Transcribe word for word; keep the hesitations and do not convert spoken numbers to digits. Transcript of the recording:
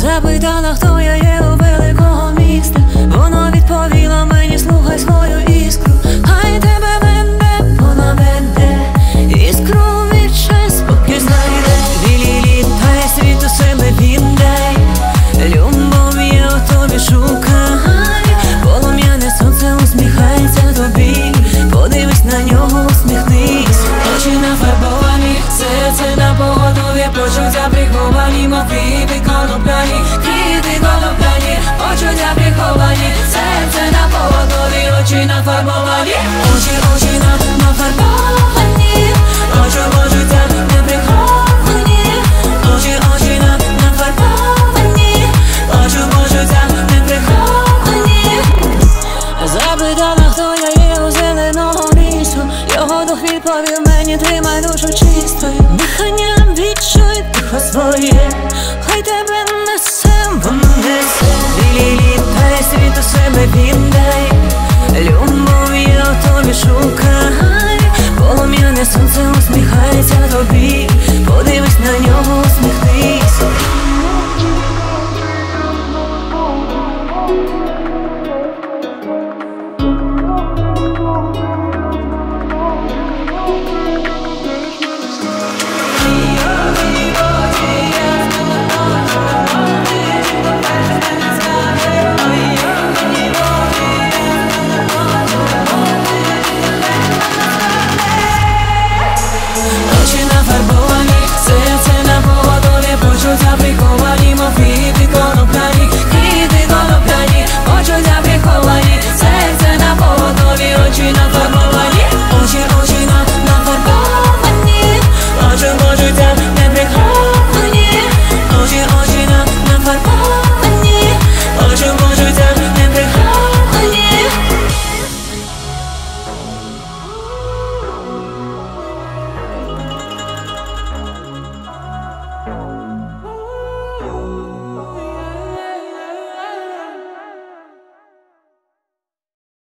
Запитала, хто я є у великого міста. Воно відповіло мені: слухай свою іскру. Хай тебе веде, вона веде, іскру відчай, спокій знайде. Вілі літай, світ у себе віддай. Любов є у тобі, шукай. Полум'яне сонце усміхається тобі. Подивись на нього, усміхнись. Очі нафарбовані, серце на поготові, почуття приховані, мов квіти конопляні, квіти конопляні, почуття приховані, серце на поготові, очі нафарбовані, очі, очі на, нафарбовані, очі почуття не приховані, очі, очі на, нафарбовані, очі почуття не приховані. Запитала, хто я є у зеленого лісу. Його дух відповів мені: тримай душу чистою. Диханням відчуй тихо своє, хай тебе несе, воно несе. Вілі літай, світ у себе віддай. Любов є у тобі, шукай. Полум'яне сонце усміхається тобі. Подивись на нього, усміхнись. Очі нафарбовані, серце на поготові, почуття приховані, мов